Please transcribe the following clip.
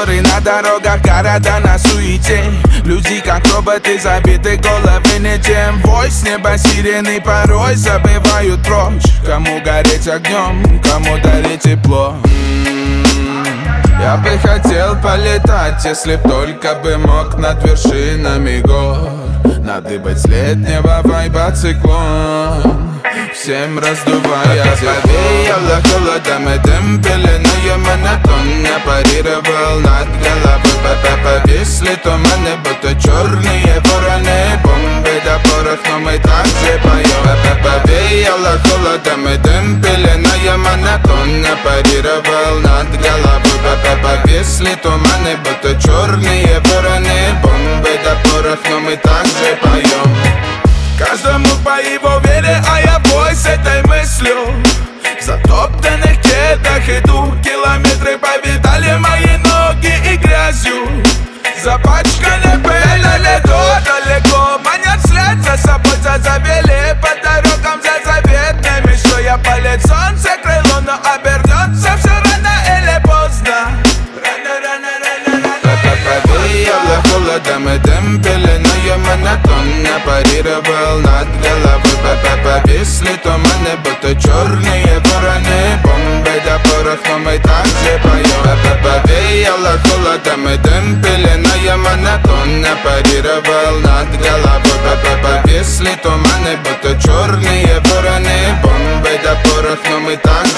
Ссоры на дорогах, города на суете. Люди как роботы, забиты головы не тем. Вой с неба сирены порой забывают прочь. Кому гореть огнем, кому дарить тепло. Я бы хотел полетать, если б только бы мог над вершинами гор. Надыбать с летнего вайба циклон, всем раздувая. Повеяло холодом и дым, пеленою монотонно парировал над головой. Повисли туманы, будто черные вороны. Бомбы до порох, но мы также поем. Повеяло холодом и дым, пеленою монотонно парировал над головой. Повисли туманы, будто черные вороны. Бомбы до порох, но мы также поем. Каждому по его вере, а я в бой с этой мыслью. В затоптанных кедах иду, километры повидали мои ноги и грязью. Запачканы пыльно далеко, манят след за собой, завели по дорогам за заветными. Что я полет, солнце крыло, но обернется все рано или поздно. Повеяло холодом и дым, пеленою монотонно парировал над головой. Повисли туманы, будто черные вороны. Бомбы до порох, но мы также поем. Повеяло холодом и дым, пеленою монотонно парировал над головой. Повисли туманы, будто черные вороны. Бомбы до порох, но мы также